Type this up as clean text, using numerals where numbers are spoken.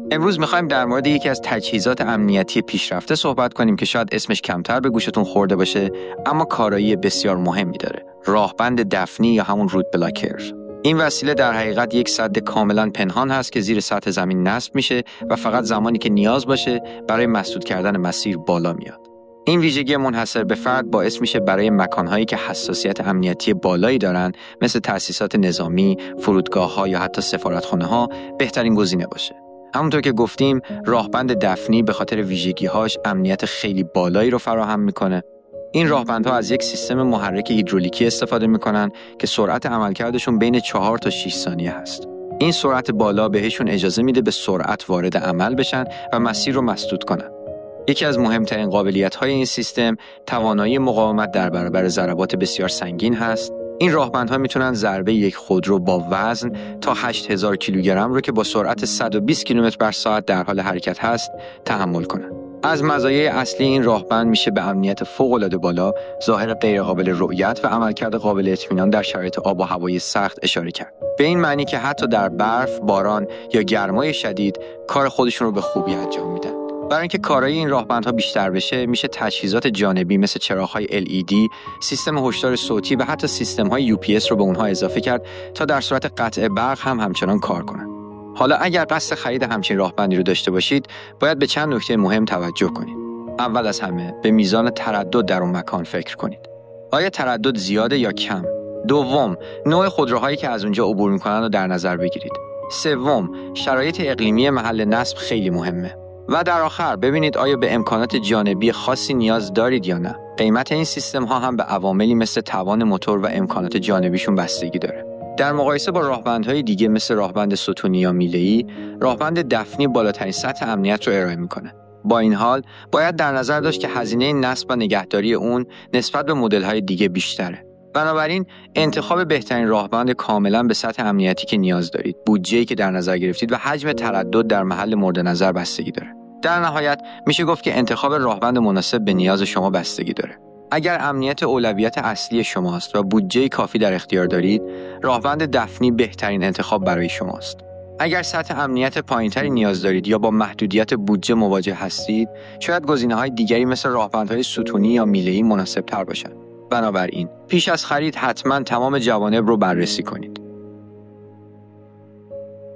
امروز می‌خوایم در مورد یکی از تجهیزات امنیتی پیشرفته صحبت کنیم که شاید اسمش کمتر به گوشتون خورده باشه، اما کارایی بسیار مهمی داره. راهبند دفنی یا همون روت بلاکر. این وسیله در حقیقت یک سد کاملا پنهان هست که زیر سطح زمین نصب میشه و فقط زمانی که نیاز باشه برای مسدود کردن مسیر بالا میاد. این ویژگی منحصر به فرد باعث میشه برای مکانهایی که حساسیت امنیتی بالایی دارن، مثل تأسیسات نظامی، فرودگاه‌ها یا حتی سفارتخانه‌ها، بهترین گزینه باشه. همونطور که گفتیم، راهبند دفنی به خاطر ویژگی‌هاش امنیت خیلی بالایی رو فراهم میکنه. این راهبندها از یک سیستم محرک هیدرولیکی استفاده میکنن که سرعت عملکردشون بین 4 تا 6 ثانیه هست. این سرعت بالا بهشون اجازه میده به سرعت وارد عمل بشن و مسیر رو مسدود کنن. یکی از مهمترین قابلیت‌های این سیستم توانایی مقاومت در برابر ضربات بسیار سنگین هست. این راهبندها میتونن ضربه یک خودرو با وزن تا 8000 کیلوگرم رو که با سرعت 120 کیلومتر بر ساعت در حال حرکت هست تحمل کنن. از مزایای اصلی این راهبند میشه به امنیت فوق‌العاده بالا، ظاهر غیرقابل رؤیت و عملکرد قابل اطمینان در شرایط آب و هوای سخت اشاره کرد. به این معنی که حتی در برف، باران یا گرمای شدید کار خودشون رو به خوبی انجام میدن. برای اینکه کارایی این راهبندها بیشتر بشه، میشه تجهیزات جانبی مثل چراغ‌های LED، سیستم هشدار صوتی و حتی سیستم‌های UPS رو به اونها اضافه کرد تا در صورت قطع برق هم همچنان کار کنن. حالا اگر قصد خرید همچین راهبندی رو داشته باشید، باید به چند نکته مهم توجه کنید. اول از همه، به میزان تردد در اون مکان فکر کنید. آیا تردد زیاده یا کم؟ دوم، نوع خودروهایی که از اونجا عبور می‌کنن رو در نظر بگیرید. سوم، شرایط اقلیمی محل نصب خیلی مهمه. و در آخر ببینید آیا به امکانات جانبی خاصی نیاز دارید یا نه. قیمت این سیستم ها هم به عواملی مثل توان موتور و امکانات جانبیشون بستگی داره. در مقایسه با راهبندهای دیگه مثل راهبند ستونی یا میله‌ای، راهبند دفنی بالاترین سطح امنیت رو ارائه میکنه. با این حال باید در نظر داشت که هزینه نصب و نگهداری اون نسبت به مدل‌های دیگه بیشتره. بنابراین انتخاب بهترین راهبند کاملا به سطح امنیتی که نیاز دارید، بودجه‌ای که در نظر گرفتید و حجم تردد در محل مورد نظر بستگی داره. در نهایت میشه گفت که انتخاب راهبند مناسب به نیاز شما بستگی داره. اگر امنیت اولویت اصلی شماست و بودجه کافی در اختیار دارید، راهبند دفنی بهترین انتخاب برای شماست. اگر سطح امنیت پایینتری نیاز دارید یا با محدودیت بودجه مواجه هستید، شاید گزینه‌های دیگری مثل راهبندهای ستونی یا میله‌ای مناسب‌تر باشند. بنابراین پیش از خرید حتما تمام جوانب رو بررسی کنید.